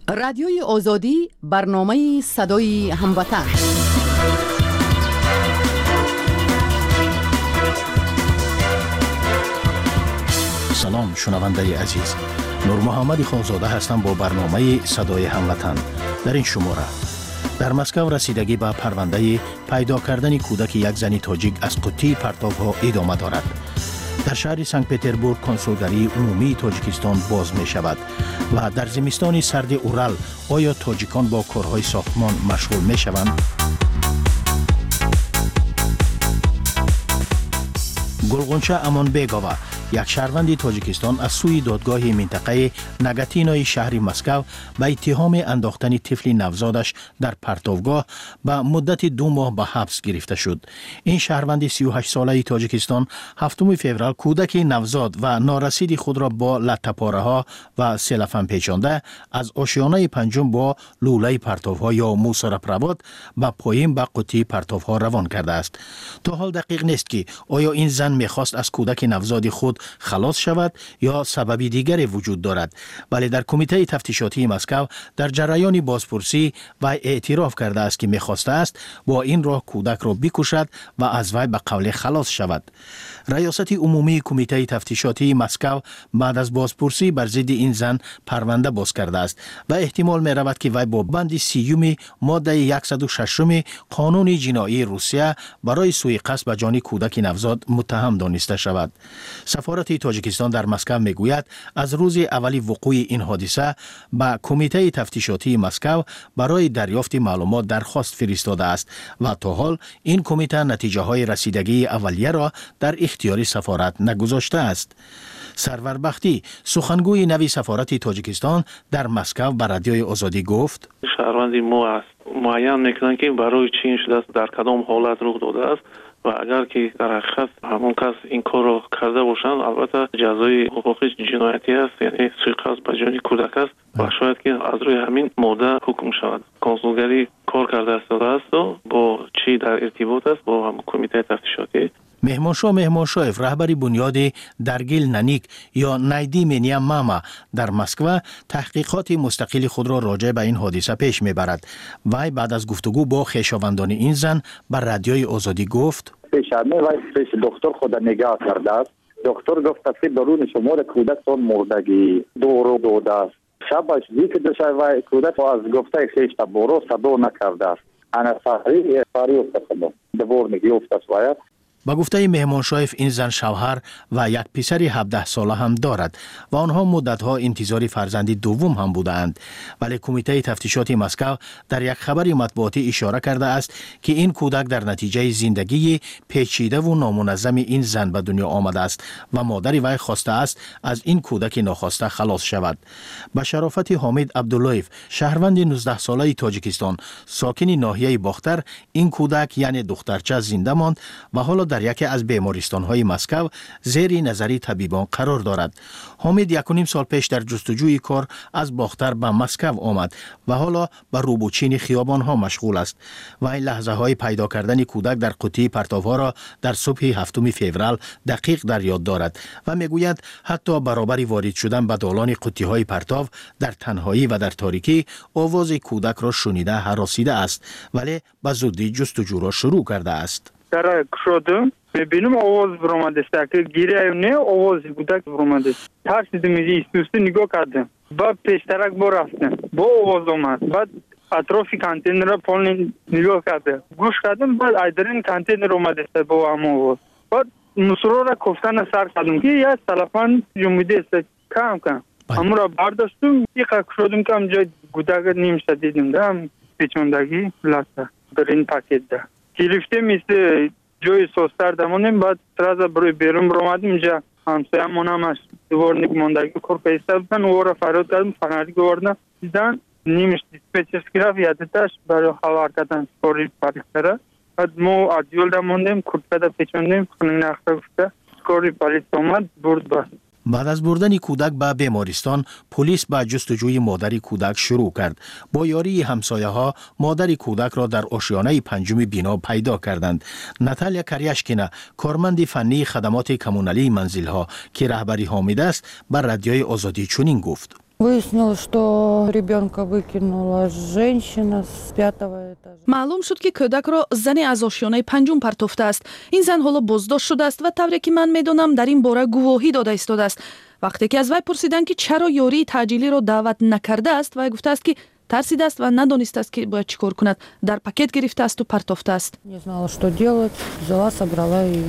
رادیوی آزادی برنامه صدای هموطن. سلام شنونده عزیز، نور محمد خانزاده هستم با برنامه صدای هموطن. در این شماره در مسکو رسیدگی به پرونده پیدا کردن کودک یک زن تاجیک از قوطی پرتاب‌ها ادامه دارد. در شهر سنت پتربورگ کنسولگری عمومی تاجیکستان باز می شود و در زمستان سرد اورال آیا تاجیکان با کارهای ساختمان مشغول می شوند؟ گلغنچه امان بیگاوا، یک شهروند تاجیکستان از سوی دادگاه منطقه نگاتینوی شهر مسکو به اتهام انداختن طفل نوزادش در پرتابگاه به مدت 2 ماه به حبس گرفته شد. این شهروند 38 ساله تاجیکستان 7 فوریه کودک نوزاد و نارسید خود را با لطه‌پاره‌ها و سلفن پیچانده از آشیانه پنجم با لوله پرتاب‌ها یا موسرپرواد به پایین به قوطی پرتاب‌ها روان کرده است. تا حال دقیق نیست که آیا این زن می‌خواست از کودک نوزاد خود خلاص شود یا سببی دیگری وجود دارد، ولی در کمیته تفتیشاتی مسکو در جریان بازپرسی و اعتراف کرده است که می‌خواسته است با این راه کودک را بکشد و از وی به قول خلاص شود. ریاست عمومی کمیته تفتیشاتی مسکو بعد از بازپرسی بر ضد این زن پرونده باز کرده است و احتمال می‌رود که وی با بند 30 ماده 106 قانون جنایی روسیه برای سوء قصد به جان کودک نوزاد متهم دانسته شود. سفارت تاجیکستان در مسکو میگوید از روز اولی وقوع این حادثه به کمیته تفتیشاتی مسکو برای دریافت معلومات درخواست فرستاده است و تا حال این کمیته نتیجه های رسیدگی اولیه را در اختیار سفارت نگذاشته است. سرور بختی، سخنگوی نوی سفارت تاجیکستان در مسکو به رادیوی آزادی گفت: شهروندی ما است معین میکنن که برای چین شده است، در کدام حالت رخ داده است و اگر که در حقیقت همون کس این کار را کرده باشند البته جزای حقوقی جنایتی است، یعنی سوء قصد به جان کودک است و شاید که از روی همین ماده حکم شود. کنسولگری کار کرده است و با چی در ارتباط است با هم کمیته تفتیشاتی. مهمانشاه رهبری بنیاد درگیل ننیک یا نایدی منیا ماما در مسکو تحقیقات مستقل خود را راجع به این حادثه پیش میبرد. وی بعد از گفتگو با خویشاوندان این زن بر رادیوی آزادی گفت: پیشانه و پیش دکتر خود نگاه کرده است. دکتر گفت که درون شمار کودک تون مردگی دورو داده است. شبش دیگه دشه و کودک از گفته خیش برو صدو نکرده است. انا فاری افتاد دبور نگی افتاد باید. با گفته مهمانشاه این زن شوهر و یک پسر 17 ساله هم دارد و آنها مدتها انتظار فرزند دوم هم بودند، ولی کمیته تفتیشاتی مسکو در یک خبر مطبوعاتی اشاره کرده است که این کودک در نتیجه زندگی پیچیده و نامنظم این زن به دنیا آمده است و مادر وی خواسته است از این کودک ناخواسته خلاص شود. به شرافت حامد عبداللهیف، شهروند 19 ساله تاجیکستان ساکن ناحیه باختر، این کودک یعنی دخترچه زنده ماند و حالا در یکی از بیمارستان‌های مسکو زیر نظر طبیبان قرار دارد. حامد 1.5 سال پیش در جستجوی کار از باختر به مسکو آمد و حالا به روبوچین خیابان‌ها مشغول است و این لحظه‌های پیدا کردن کودک در قوطی پرتاب‌ها را در صبح 7 فوریه دقیق در یاد دارد و میگوید حتی برابر وارد شدن به دالان قوطی‌های پرتاب در تنهایی و در تاریکی آواز کودک را شنیده هراسیده است، ولی به زودی جستجو را شروع کرده است. در شدم ببینم آواز برآمده است که گیره نه آواز کودک برآمده است. ترسیدم ایستوسته نگاه کردم. بعد پیشترک رفتم با آواز آمد. بعد اطراف کانتینر را پایین نگاه کردم. گوش کردم بعد ایدرین کانتینر اومده است با هم آواز. بعد مسرور را کفتن سر کردم که یا تلفن جمعیده است کم اما را برداشتم یک شدم که همجا کودک نیم دیدم دم پیچوندگی لسته در این پاکت ده. گرفته مثل جای سوستر دمانیم بعد ترازه بروی بیرون برآمدیم اینجا همسایه همون هست دوار نیک ماندگی کور پیسته بودن او را فراد کردم فنری گوردن دیدن نیمش دیسپیچرز گرفت یادتش برای خبر کردن سکوری پالیس بعد ما ادیول دماندیم کورتپده پیچوندیم خونین اخته گفته سکوری پالیس آمد برد بست. بعد از بردن کودک به بیمارستان، پلیس به جستجوی مادر کودک شروع کرد. با یاری همسایه‌ها مادر کودک را در آشیانه 5 بنا پیدا کردند. ناتالیا کریاشکینا، کارمند فنی خدمات کمونالی منزل‌ها که رهبری حامد است، بر رادیوی آزادی چنین گفت: Выяснилось, что ребенка выкинула женщина с 5-го этажа. معلوم شد که کودک را زنی از آشیانه پنجم پرتافته است. این زن حالا بازداشت شده است و طوری که من میدونم در این باره گواهی داده ایستاده است. وقتی که از وی پرسیدند که چرا یاری تعجیلی را دعوت نکرده است، وی گفته است که ترسیده است و ندانسته است که باید چیکار کند. در پاکت گرفته است و پرتافته است. Не знала, что делать. Взяла, собрала и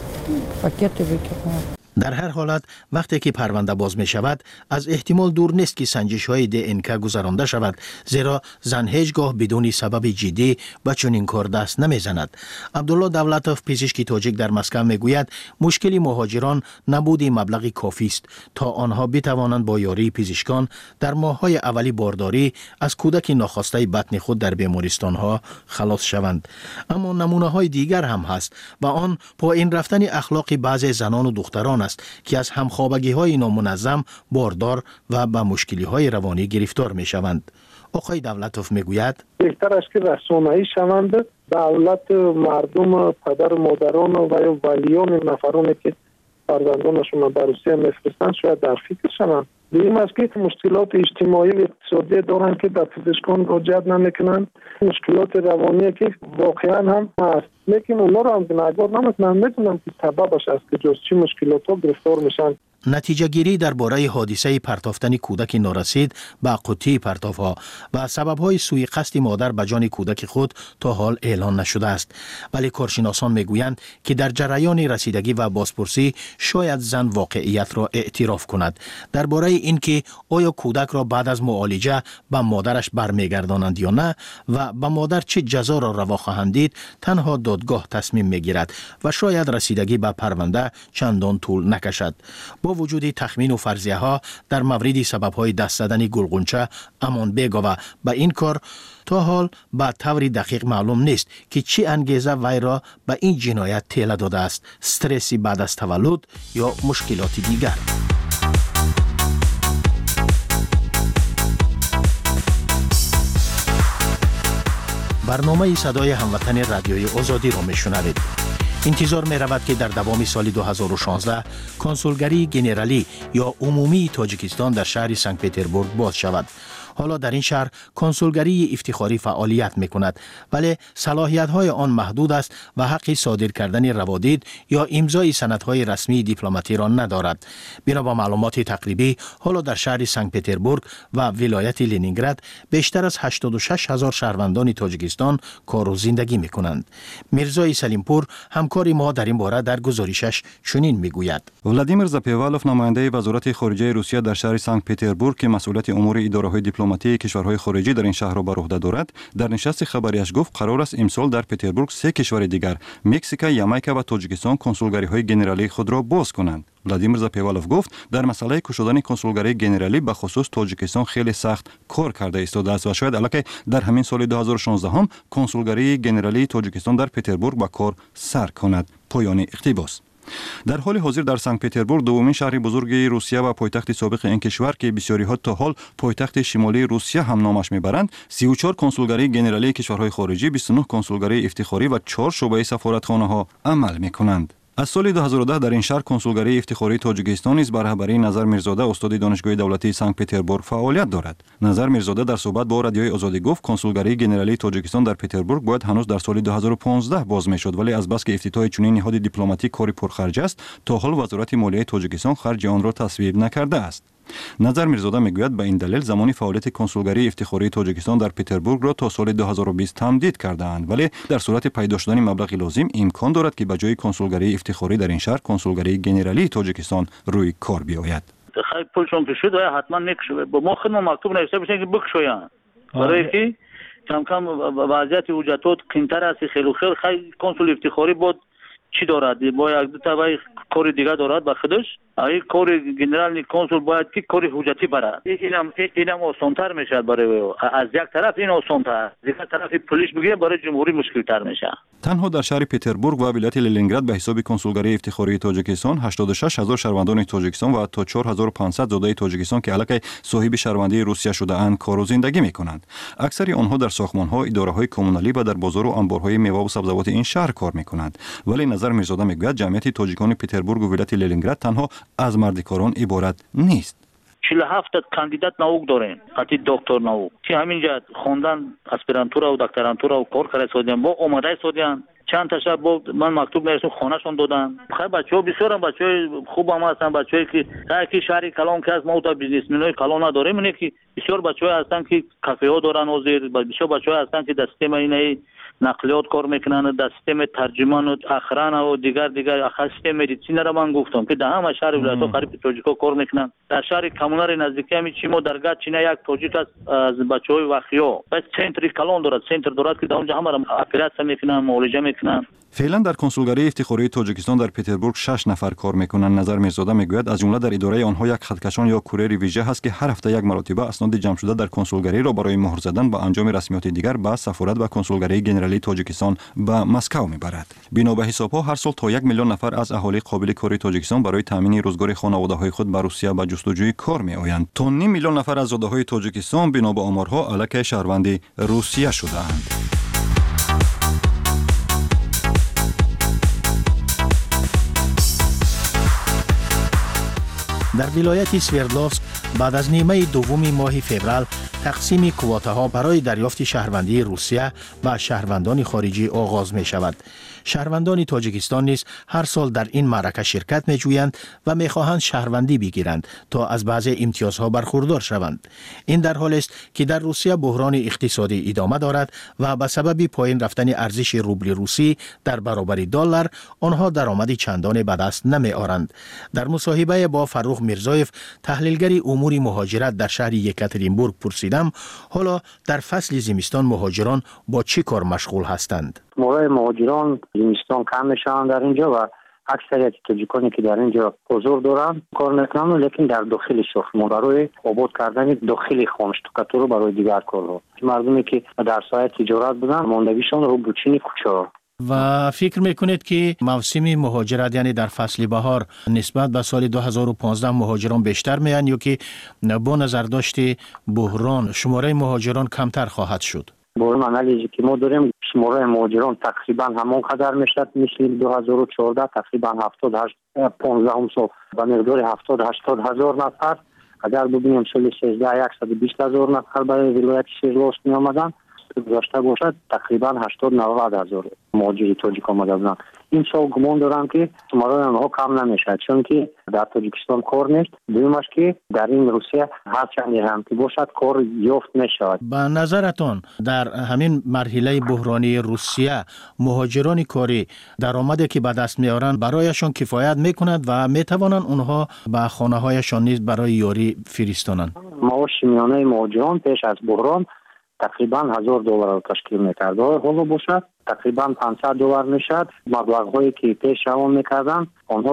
пакеты выкинула. در هر حالت وقتی که پرونده باز می شود از احتمال دور نیست که سنجش های DNK گذرانده شود، زیرا زن هیچگاه بدون سبب جدی به چنین کار دست نمی زند. عبدالله دولتوف پزشک تاجیک در مسکو می گوید مشکل مهاجران نبود مبلغ کافی است تا آنها بتوانند با یاری پزشکان در ماه‌های اولی بارداری از کودک ناخواسته بطن خود در بیمارستان ها خلاص شوند. اما نمونه های دیگر هم هست و آن پایین رفتن اخلاق بعضی زنان و دختران است که از همخوابگی های نامنظم باردار و به مشکلی های روانی گرفتار می شوند. آقای دولتوف می گوید بهتر است که رسانه‌ای شوند، دولت، مردم، پدر و مادران و یا ولیان نفرانی که فرزندانشون به روسیه میفرستند شاید در فکر شوند. دیگه است که مشکلات اجتماعی و اقتصادی دارن که به پزشکان مراجعه نمیکنند، مشکلات روانی که واقعا هم هست، لیکن اونا رو هم گناهکار نمیکنن، میتونن که سببش است که جز چی مشکلات ها گرفتار میشن. نتیجه گیری درباره حادثه پرتافتن کودک نارسید به قوطی پرتافها و سبب‌های سوء قصد مادر به جان کودک خود تا حال اعلان نشده است، ولی کارشناسان میگویند که در جریان رسیدگی و بازپرسی شاید زن واقعیت را اعتراف کند. درباره اینکه آیا کودک را بعد از معالجه به مادرش برمیگردانند یا نه و به مادر چه جزا را روا خواهند دید، تنها دادگاه تصمیم میگیرد و شاید رسیدگی به پرونده چندان طول نکشد. با وجود تخمین و فرضیه ها در مورد سبب های دست زدن گلغنچه امان بیگوه به این کار تا حال به طور دقیق معلوم نیست که چی انگیزه وی را به این جنایت تیله داده است، استرسی بعد از تولد یا مشکلات دیگر. برنامه صدای هموطن رادیوی آزادی را میشنوید. انتظار می رود که در دوام سال 2016 کنسولگری گنرالی یا عمومی تاجیکستان در شهر سنت پتربورگ باز شود. حالا در این شهر کنسولگری افتخاری فعالیت می کند، ولی صلاحیت های آن محدود است و حق صادر کردن روادید یا امضای سندهای رسمی دیپلماتی را ندارد. بنا با معلومات تقریبی حالا در شهر سنت پتربورگ و ولایت لنینگراد بیشتر از 86,000 شهروندان تاجیکستان کار و زندگی می کنند. میرزای سلیمپور همکار ما در این باره در گزارشش چنین می گوید. ولادیمیر زاپیوالوف نماینده وزارت خارجه روسیه در شهر سنت پتربورگ که مسئولیت امور اداره‌های دیپلماتی کشورهای خارجی در این شهر را بر عهده دارد، در نشست خبریش گفت قرار است امسال در پتربورگ 3 کشور دیگر مکزیک، یامایکا و تاجیکستان کنسولگری‌های گنرالی خود را باز کنند. ولادیمیر زاپیوالوف گفت در مسئله گشودن کنسولگری گنرالی به خصوص تاجیکستان خیلی سخت کار کرده ایستاده است و شاید البته در همین سال 2016 هم کنسولگری گنرالی تاجیکستان در پتربورگ به کار سر کند. پایان اقتباس. در حال حاضر در سنت پتربورگ دومین شهر بزرگ روسیه و پایتخت سابق این کشور که بسیاری ها تا حال پایتخت شمالی روسیه هم نامش میبرند، 34 کنسولگری گنرالی کشورهای خارجی، 29 کنسولگری افتخاری و 4 شعبه سفارتخانه ها عمل میکنند. از سال 2010 در این شهر کنسولگری افتخاری تاجیکستان نیز بر رهبری نظر میرزاده استاد دانشگاه دولتی سنت پتربورگ فعالیت دارد. نظر میرزاده در صحبت با رادیوی آزادی گفت کنسولگری گنرالی تاجیکستان در پتربورگ باید هنوز در سال 2015 باز میشد، ولی از بس که افتتاح چنین نهاد دیپلماتیک کاری پرخرج است، تا حال وزارت مالیه تاجیکستان خرج آن را تصویب نکرده است. نظر میرزاده میگوید به این دلیل زمانی فعالیت کنسولگری افتخاری تاجیکستان در پتربورگ را تا سال 2020 تمدید کرده‌اند، ولی در صورت پیدا شدن مبلغ لازم امکان دارد که به جای کنسولگری افتخاری در این شهر کنسولگری گنرالی تاجیکستان روی کار بیاید. خیلی پولشون که شد و حتما نکشه با ما خدمت مکتوب نوشته بشه که بکشویان، برای که کم کم وضعیت وجودات قیمتر است. خیلی کنسول افتخاری بود چی دارد؟ با یک دو تا کار دیگه دارد با خودش. این کار گنرال کنسول باید که کار حجتی بره. اینم آسان‌تر میشه برای از یک طرف این آسان‌تر، از یک طرف پلیس بگیره برای جمهوری مشکل‌تر میشه. تنها در شهر پتربورگ و ولایت لنینگراد به حساب کنسولگری افتخاری تاجیکستان 86,000 شهروندان تاجیکستان و تا 4,500 زاده تاجیکستان که علاقه صاحب شهروندی روسیه شده اند کار و زندگی میکنند. اکثر آنها در ساختمان‌ها، اداره‌های کمونالی و در بازار و انبارهای میوه و سبزیجات این شهر کار میکنند. ولی نظر میرزاده میگوید جمعیت تاجیکان پتربورگ و ولایت لنینگراد تنها از مردکاران عبارت نیست. 47 کاندیدات نауک داریم قطعی دکتر نауک که همینجا خوندن اسپرانتورا و دکترانتورا و کار کرده سودیان با اومده سودیان چند تا شب بود من مکتوب نوشتم خانه‌شون دادن. خیلی بچه‌ها بسیار بچه‌های خوب هم هستن، بچه‌ای که که شهر کلان که از ما تا بیزنسمن‌های کلان نداریم، اینه که بسیار بچه‌ها هستن که کافه‌ها دارن و زیر بسیار بچه‌ها هستن که در سیستم اینه نقلیات کار میکنن، در سیستم ترجمان و اخران و دیگر سیستم مدیسین را من گفتم که در همه شهر ولایت‌ها قریب توجیکا کار میکنن. در شهر کمونر نزدیکی هم چیمو درگاه چینه یک توجیک از بچه‌های وخیا بس سنتری کلان دارد، سنتر دارد که در اونجا همه اپراسیون میکنن، معالجه میکنن. فعلا در کنسولگری افتخاری تاجیکستان در پتربورگ 6 نفر کار میکنند. نظر میرزاده میگوید از جمله در اداره آنها یک خطکشان یا کوریر ویژه هست که هر هفته یک مرتبه اسناد جمع شده در کنسولگری را برای مهر زدن با انجام رسمیات دیگر به سفارت و کنسولگری گنرالی تاجیکستان به مسکو میبرد. بنا به حسابها هر سال تا 1 میلیون نفر از اهالی قابل کاری تاجیکستان برای تامین روزگار خانواده‌های خود به روسیه به جستجوی کار میآیند. تا نیم میلیون نفر از زاده‌های تاجیکستان بنا به آمارها الک شهروند روسیه شده‌اند. در ولایت سوردلوفسک بعد از نیمه دوم ماه فوریه تقسیم کوتاها برای دریافت شهروندی روسیه به شهروندان خارجی آغاز می شود. شهروندان تاجیکستان نیز هر سال در این معرکه شرکت می جویند و می خواهند شهروندی بگیرند تا از بعضی امتیازها برخوردار شوند. این در حالی است که در روسیه بحران اقتصادی ادامه دارد و به سبب پایین رفتن ارزش روبل روسی در برابر دلار آنها درآمد چندانی به دست نمی آورند. در مصاحبه با فروخ میرزایف تحلیلگر امور مهاجرت در شهر یکاترینبورگ پرسیدم حالا در فصل زمستان مهاجران با چی کار مشغول هستند؟ موقع مهاجران زمستان کم میشن در اینجا و اکثریت تاجیکانی که در اینجا حضور دارن کار میکنن، لیکن در داخل شهر برای آباد کردن داخل خانشتوکاتور برای دیگر کارها. مردمی که در سایه تجارت بودن ماندگیشان رو بچینی کوچه. و فکر میکنید که موسم مهاجرت یعنی در فصل بهار نسبت به سال 2015 مهاجران بیشتر میان یا که با نظر داشته بحران شماره مهاجران کمتر خواهد شد؟ با این انالیزی که ما داریم شماره مهاجران تقریبا همان قدر میشد مثل 2014 تقریبا 78 15 سال به مقدار 70-80 هزار نفر. اگر ببینیم سال 13 120 هزار نفر برای ولایت سوردلوفسک می آمدن گذاشته باشد تقریبا 80-90 هزار مهاجر تاجیک آمده بودند. این سال گمان دارم که شماره آنها کم نمیشد چون که در تاجیکستان کار نیست. دومش که در این روسیه هر چندی هم که باشد کار یافت میشود. به نظرتان در همین مرحله بحرانی روسیه مهاجران کاری درآمدی که به دست میارند برایشان کفایت میکند و میتوانند اونها به خانه هایشان نیز برای یاری فرستانند؟ معاش میانه مهاجران پیش از بحران تقریبا $1000 را تشکیل میکرد. حالا باشد تقریبا $500 میشد. مبلغ هایی که پیش روان میکردن آنها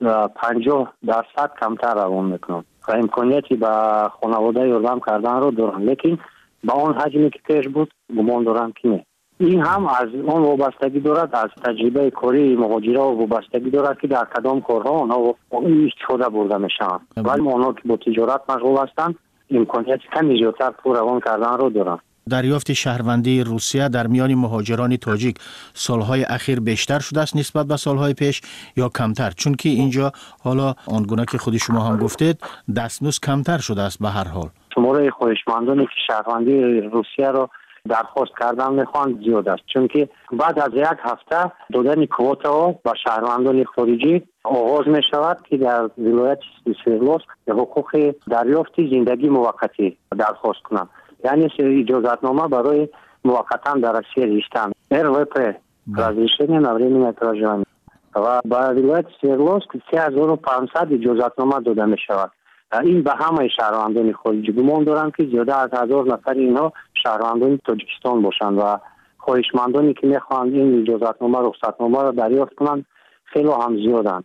50% کمتر روان میکنند و امکانیتی به خانواده یاردم کردن را دارند، لیکن با آن حجمی که پیش بود گمان دارم که نه. این هم از آن وابستگی دارد، از تجربه کاری مهاجران وابستگی دارد که در کدام کارها آنها استفاده برده میشن. ولی آنها که با تجارت مشغول هستند امکانیت کمی زیادتر پول روان کردن رو دارند. دریافت شهروندی روسیه در میان مهاجران تاجیک سالهای اخیر بیشتر شده است نسبت به سالهای پیش یا کمتر؟ چون که اینجا حالا آنگونه که خود شما هم گفتید دستمزد کمتر شده است. به هر حال شماره خواهشمندانی که شهروندی روسیه را درخواست کردن میخوان زیاد است، چون که بعد از یک هفته دادن کوتا به شهروندان خارجی آغاز می شود که در ولایت سوردلوفسک حقوق دریافت زندگی موقتی درخواست کنند، یعنی اجازتنامه برای موقتا در روسیه رشتن РВП разрешение на временное проживание و به ولایت سوردلوفسک 3500 اجازتنامه داده می شود. این به همه شهروندان خارجی گمان دارم که زیاده از 1000 نفر اینها شهروندان تاجیکستان باشند و خواهشمندانی که میخواهند این اجازتنامه رخصتنامه را دریافت کنند خیلی هم زیادند.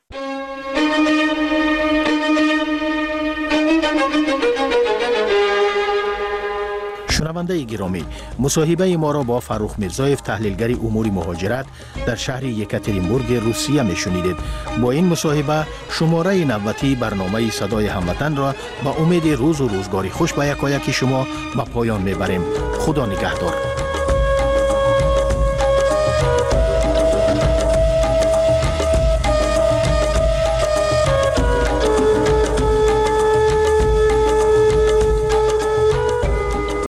شنونده گرامی، مصاحبه ما را با فروخ میرزایف تحلیلگر امور مهاجرت در شهر یکاترینبورگ روسیه میشنیدید. با این مصاحبه شماره نوبتی برنامه صدای هموطن را با امید روز و روزگاری خوش به یکایک شما به پایان میبریم. خدا نگهدار.